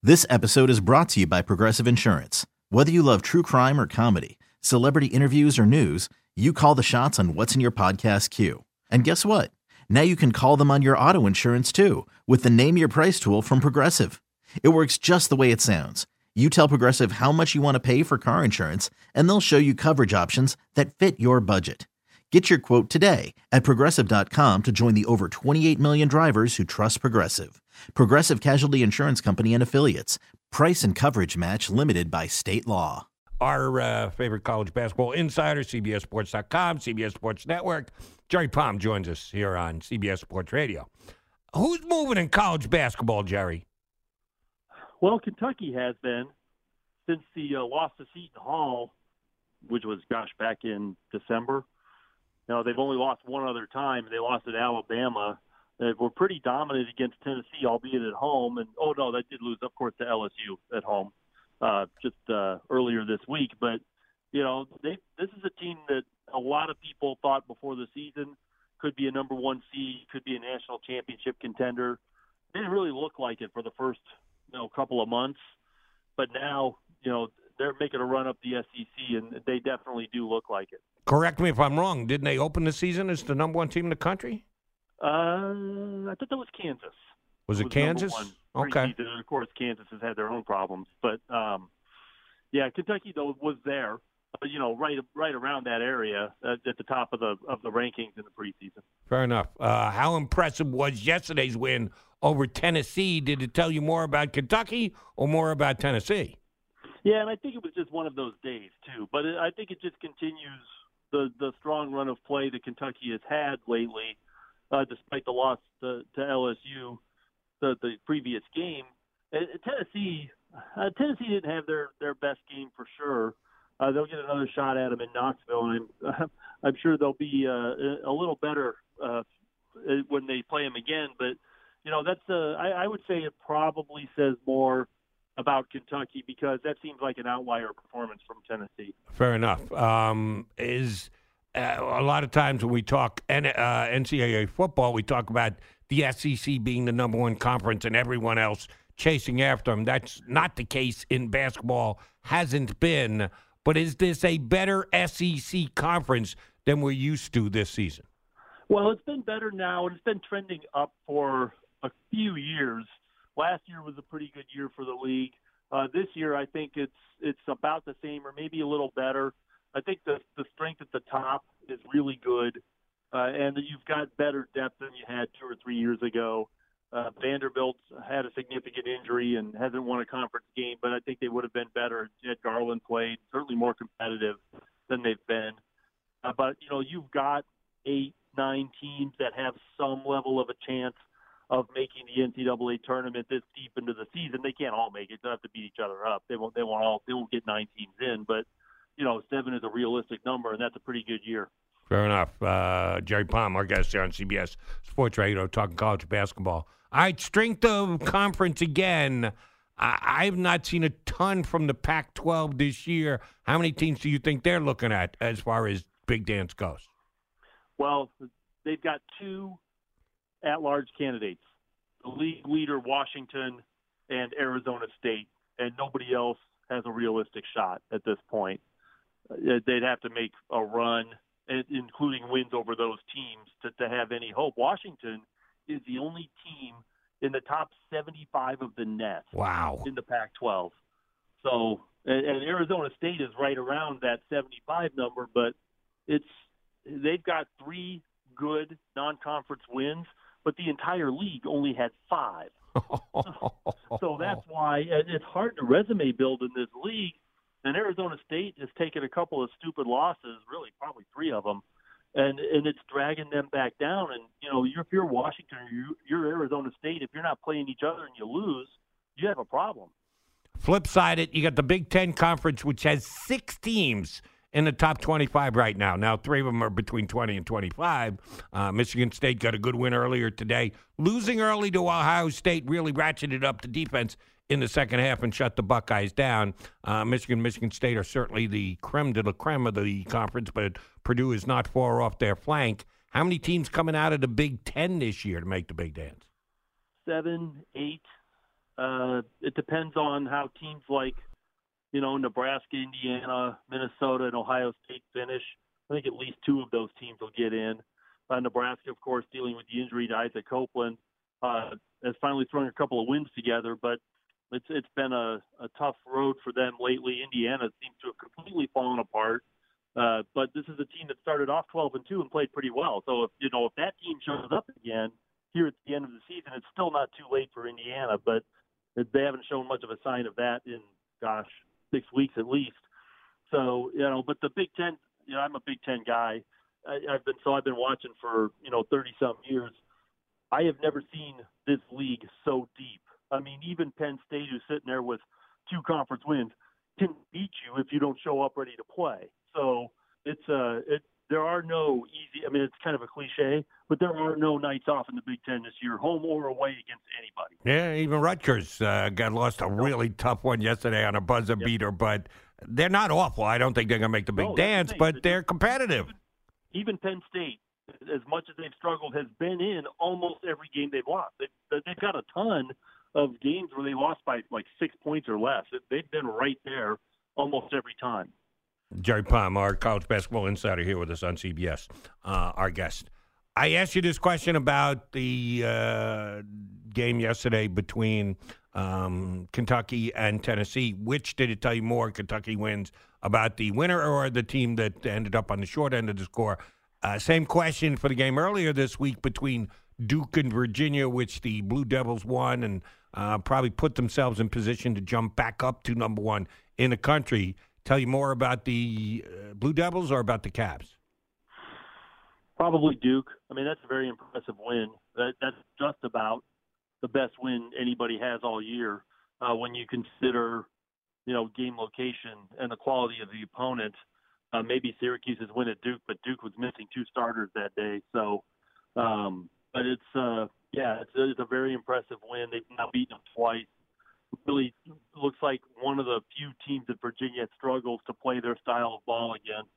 This episode is brought to you by Progressive Insurance. Whether you love true crime or comedy, celebrity interviews or news, you call the shots on what's in your podcast queue. And guess what? Now you can call them on your auto insurance too with the Name Your Price tool from Progressive. It works just the way it sounds. You tell Progressive how much you want to pay for car insurance, and they'll show you coverage options that fit your budget. Get your quote today at Progressive.com to join the over 28 million drivers who trust Progressive. Progressive Casualty Insurance Company and Affiliates. Price and coverage match limited by state law. Our favorite college basketball insider, CBSSports.com, CBS Sports Network. Jerry Palm joins us here on CBS Sports Radio. Who's moving in college basketball, Jerry? Well, Kentucky has been since the loss to Seton Hall, which was, back in December. Now, they've only lost one other time. They lost at Alabama. They were pretty dominant against Tennessee, albeit at home. And, they did lose, of course, to LSU at home earlier this week. But, this is a team that a lot of people thought before the season could be a number one seed, could be a national championship contender. They didn't really look like it for the first couple of months. But now, they're making a run up the SEC, and they definitely do look like it. Correct me if I'm wrong. Didn't they open the season as the number one team in the country? I thought that was Kansas. Was it Kansas? Okay. And of course, Kansas has had their own problems. But, Kentucky, though, was there, right around that area at the top of the rankings in the preseason. Fair enough. How impressive was yesterday's win over Tennessee? Did it tell you more about Kentucky or more about Tennessee? Yeah, and I think it was just one of those days, too. But I think it just continues the strong run of play that Kentucky has had lately, despite the loss to LSU the previous game. Tennessee didn't have their best game for sure. They'll get another shot at them in Knoxville, and I'm sure they'll be a little better when they play them again. But, I would say it probably says more about Kentucky because that seems like an outlier performance from Tennessee. Fair enough. Is a lot of times when we talk NCAA football, we talk about the SEC being the number one conference and everyone else chasing after them. That's not the case in basketball, hasn't been. But is this a better SEC conference than we're used to this season? Well, it's been better now, and it's been trending up for a few years. Last year was a pretty good year for the league. This year, I think it's about the same or maybe a little better. I think the strength at the top is really good, and that you've got better depth than you had 2 or 3 years ago. Vanderbilt had a significant injury and hasn't won a conference game, but I think they would have been better had Garland played, certainly more competitive than they've been. But, you've got 8, 9 teams that have some level of a chance of making the NCAA tournament this deep into the season. They can't all make it. They'll have to beat each other up. They won't get 9 teams in, but 7 is a realistic number, and that's a pretty good year. Fair enough. Jerry Palm, our guest here on CBS Sports Radio, talking college basketball. All right, strength of conference again. I've not seen a ton from the Pac-12 this year. How many teams do you think they're looking at as far as Big Dance goes? Well, they've got 2 at-large candidates, the league leader Washington and Arizona State, and nobody else has a realistic shot at this point. They'd have to make a run, including wins over those teams, to have any hope. Washington is the only team in the top 75 of the net. Wow. In the Pac-12. So, and Arizona State is right around that 75 number, but they've got 3 good non-conference wins, but the entire league only had 5. So that's why it's hard to resume build in this league. And Arizona State has taken a couple of stupid losses, really probably 3 of them, and it's dragging them back down. And, if you're Washington or you're Arizona State, if you're not playing each other and you lose, you have a problem. Flip side it, you got the Big Ten Conference, which has 6 teams in the top 25 right now. Now, 3 of them are between 20 and 25. Michigan State got a good win earlier today. Losing early to Ohio State really ratcheted up the defense in the second half and shut the Buckeyes down. Michigan State are certainly the creme de la creme of the conference, but Purdue is not far off their flank. How many teams coming out of the Big Ten this year to make the Big Dance? 7, 8. It depends on how teams like, Nebraska, Indiana, Minnesota, and Ohio State finish. I think at least two of those teams will get in. Nebraska, of course, dealing with the injury to Isaac Copeland, has finally thrown a couple of wins together, but it's been a tough road for them lately. Indiana seems to have completely fallen apart. But this is a team that started off 12-2 and played pretty well. So if that team shows up again here at the end of the season, it's still not too late for Indiana, but they haven't shown much of a sign of that in 6 weeks at least. So, but the Big Ten, I'm a Big Ten guy. I've been watching for 30-some years. I have never seen this league so deep. I mean, even Penn State, who's sitting there with 2 conference wins, can beat you if you don't show up ready to play. So there are no easy. I mean, it's kind of a cliche, but there are no nights off in the Big Ten this year, home or away against anybody. Yeah, even Rutgers lost a really tough one yesterday on a buzzer beater, but they're not awful. I don't think they're going to make the big dance, but they're competitive. Even Penn State, as much as they've struggled, has been in almost every game they've lost. They've got a ton of games where they lost by like 6 points or less. They've been right there almost every time. Jerry Palm, our college basketball insider, here with us on CBS, our guest. I asked you this question about the game yesterday between Kentucky and Tennessee. Which did it tell you more? Kentucky wins about the winner or the team that ended up on the short end of the score? Same question for the game earlier this week between Duke and Virginia, which the Blue Devils won and probably put themselves in position to jump back up to number one in the country. Tell you more about the Blue Devils or about the Cavs? Probably Duke. I mean, that's a very impressive win. That's just about the best win anybody has all year when you consider, game location and the quality of the opponent. Maybe Syracuse's win at Duke, but Duke was missing 2 starters that day. So, but it's a very impressive win. They've now beaten them twice. Really looks like one of the few teams that Virginia struggles to play their style of ball against.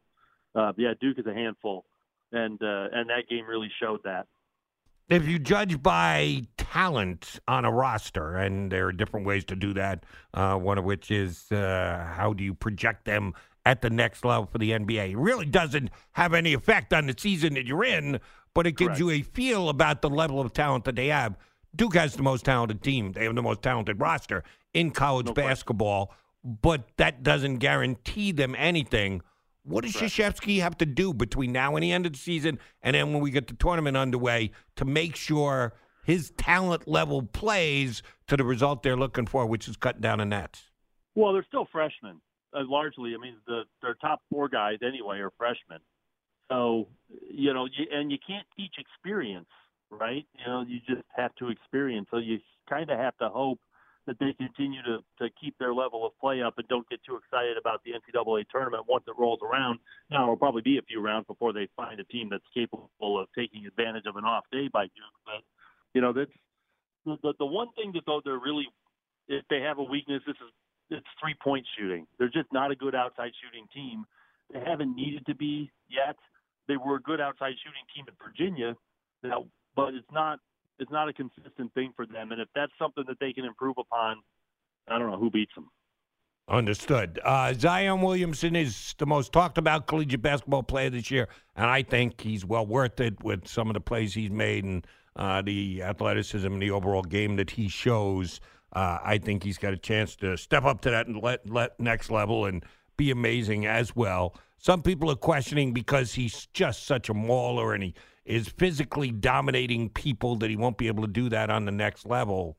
And Duke is a handful, and that game really showed that. If you judge by talent on a roster, and there are different ways to do that, one of which is how do you project them at the next level for the NBA? It really doesn't have any effect on the season that you're in, but it gives you a feel about the level of talent that they have. Duke has the most talented team. They have the most talented roster in college basketball, but that doesn't guarantee them anything. What does Krzyzewski have to do between now and the end of the season and then when we get the tournament underway to make sure his talent level plays to the result they're looking for, which is cutting down the nets? Well, they're still freshmen, largely. I mean, their top 4 guys anyway are freshmen. So, and you can't teach experience. Right? You just have to experience. So you kind of have to hope that they continue to keep their level of play up and don't get too excited about the NCAA tournament once it rolls around. Now, it'll probably be a few rounds before they find a team that's capable of taking advantage of an off day by Duke. But, that's the one thing that though they're really, if they have a weakness, it's 3-point shooting. They're just not a good outside shooting team. They haven't needed to be yet. They were a good outside shooting team at Virginia. Now, but it's not a consistent thing for them. And if that's something that they can improve upon, I don't know who beats them. Understood. Zion Williamson is the most talked about collegiate basketball player this year, and I think he's well worth it with some of the plays he's made and the athleticism and the overall game that he shows. I think he's got a chance to step up to that next level and be amazing as well. Some people are questioning because he's just such a mauler and he is physically dominating people that he won't be able to do that on the next level.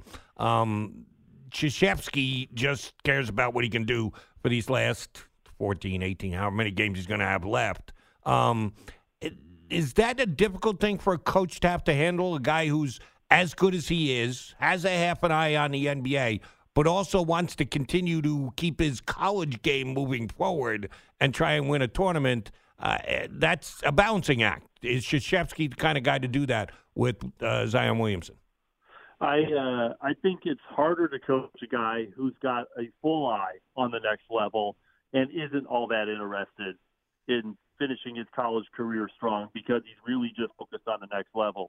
Krzyzewski just cares about what he can do for these last 14, 18, however many games he's going to have left. Is that a difficult thing for a coach to have to handle, a guy who's as good as he is, has a half an eye on the NBA, but also wants to continue to keep his college game moving forward and try and win a tournament? That's a balancing act. Is Krzyzewski the kind of guy to do that with Zion Williamson? I think it's harder to coach a guy who's got a full eye on the next level and isn't all that interested in finishing his college career strong because he's really just focused on the next level.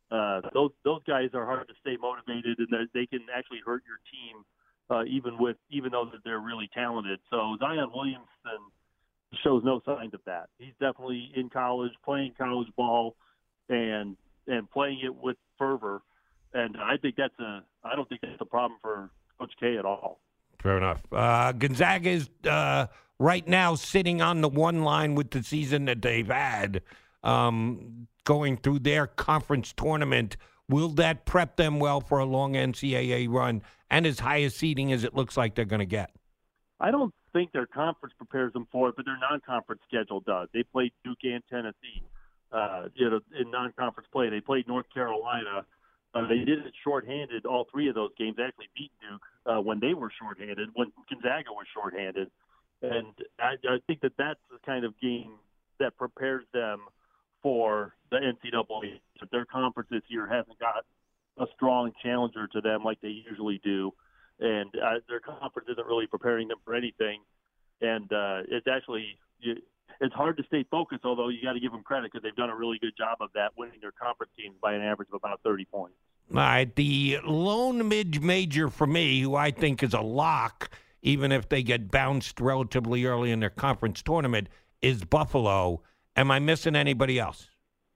Those guys are hard to stay motivated, and they can actually hurt your team, even though that they're really talented. So Zion Williamson shows no signs of that. He's definitely in college, playing college ball, and playing it with fervor. And I don't think that's a problem for Coach K at all. Fair enough. Gonzaga is right now sitting on the one line with the season that they've had, going through their conference tournament. Will that prep them well for a long NCAA run and as high a seeding as it looks like they're going to get? I don't think their conference prepares them for it, but their non-conference schedule does. They played Duke and Tennessee in non-conference play. They played North Carolina. They did it shorthanded. All three of those games actually beat Duke when they were shorthanded, when Gonzaga was shorthanded. And I think that that's the kind of game that prepares them for the NCAA. Their conference this year hasn't got a strong challenger to them like they usually do. And their conference isn't really preparing them for anything. And it's hard to stay focused, although you got to give them credit because they've done a really good job of that, winning their conference teams by an average of about 30 points. All right, the lone mid-major for me, who I think is a lock, even if they get bounced relatively early in their conference tournament, is Buffalo. Am I missing anybody else?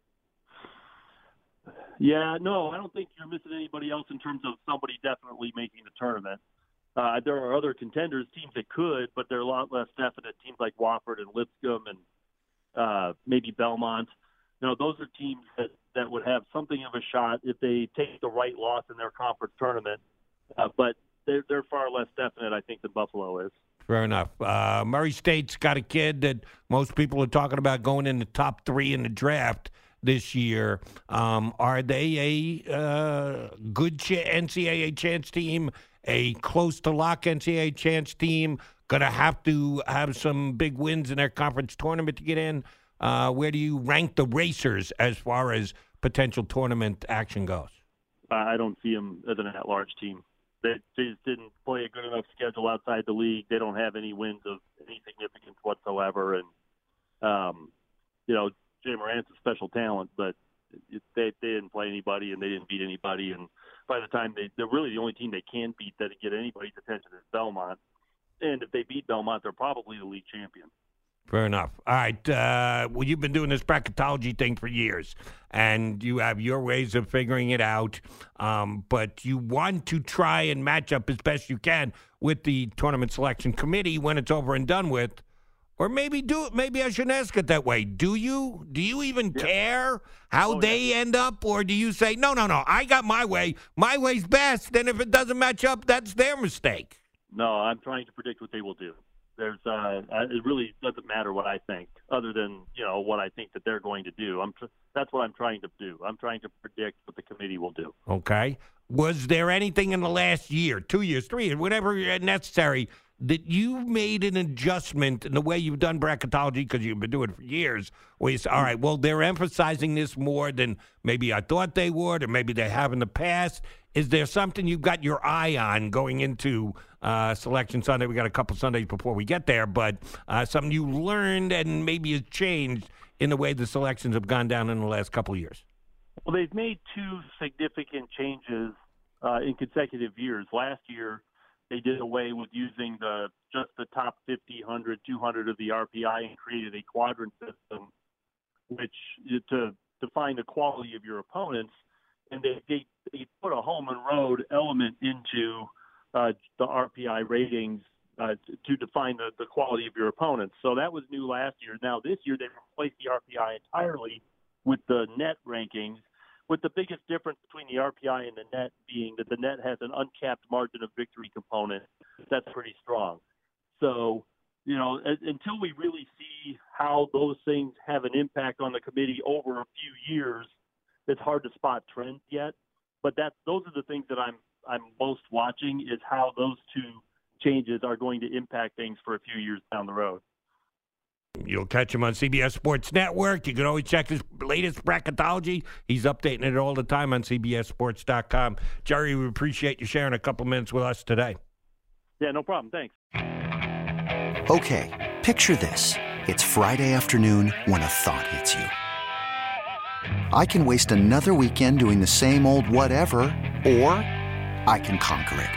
Yeah, no, I don't think you're missing anybody else in terms of somebody definitely making the tournament. There are other contenders, teams that could, but they're a lot less definite. Teams like Wofford and Lipscomb and maybe Belmont. Those are teams that would have something of a shot if they take the right loss in their conference tournament. But they're far less definite, I think, than Buffalo is. Fair enough. Murray State's got a kid that most people are talking about going in the top 3 in the draft this year. Are they a good NCAA chance team, a close-to-lock NCAA chance team, going to have to have some big wins in their conference tournament to get in? Where do you rank the Racers as far as potential tournament action goes? I don't see them as an at-large team. They just didn't play a good enough schedule outside the league. They don't have any wins of any significance whatsoever. And, Jay Morant's a special talent, but they didn't play anybody and they didn't beat anybody. And by the time they're really the only team they can beat that get anybody's attention is Belmont. And if they beat Belmont, they're probably the league champion. Fair enough. All right. Well, you've been doing this bracketology thing for years, and you have your ways of figuring it out. But you want to try and match up as best you can with the tournament selection committee when it's over and done with. Or maybe I shouldn't ask it that way. Do you? Do you even care how they end up? Or do you say, no, I got my way. My way's best. And if it doesn't match up, that's their mistake. No, I'm trying to predict what they will do. It really doesn't matter what I think, other than what I think that they're going to do. That's what I'm trying to do. I'm trying to predict what the committee will do. Okay. Was there anything in the last year, 2 years, 3 years, whatever necessary, that you made an adjustment in the way you've done bracketology, because you've been doing it for years, where you say, all right, well, they're emphasizing this more than maybe I thought they would, or maybe they have in the past? Is there something you've got your eye on going into Selection Sunday? We got a couple Sundays before we get there, but something you learned and maybe has changed in the way the selections have gone down in the last couple of years? Well, they've made 2 significant changes in consecutive years. Last year, they did away with using just the top 50, 100, 200 of the RPI and created a quadrant system, which to define the quality of your opponents. And they put a home and road element into the RPI ratings to define the quality of your opponents. So that was new last year. Now this year they replaced the RPI entirely with the net rankings, with the biggest difference between the RPI and the net being that the net has an uncapped margin of victory component. That's pretty strong. So, until we really see how those things have an impact on the committee over a few years, it's hard to spot trends yet. But those are the things that I'm most watching, is how those 2 changes are going to impact things for a few years down the road. You'll catch him on CBS Sports Network. You can always check his latest bracketology. He's updating it all the time on CBSSports.com. Jerry, we appreciate you sharing a couple minutes with us today. Yeah, no problem. Thanks. Okay, picture this. It's Friday afternoon when a thought hits you. I can waste another weekend doing the same old whatever, or I can conquer it.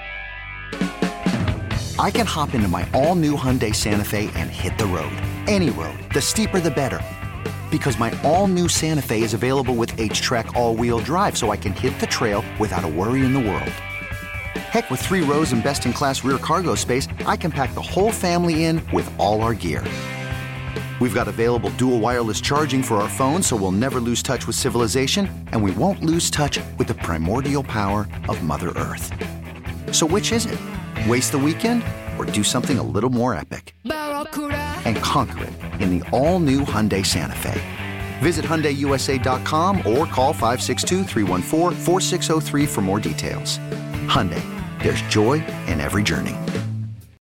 I can hop into my all-new Hyundai Santa Fe and hit the road. Any road. The steeper, the better. Because my all-new Santa Fe is available with H-Track all-wheel drive, so I can hit the trail without a worry in the world. Heck, with 3 rows and best-in-class rear cargo space, I can pack the whole family in with all our gear. We've got available dual wireless charging for our phones, so we'll never lose touch with civilization, and we won't lose touch with the primordial power of Mother Earth. So which is it? Waste the weekend or do something a little more epic? And conquer it in the all-new Hyundai Santa Fe. Visit HyundaiUSA.com or call 562-314-4603 for more details. Hyundai, there's joy in every journey.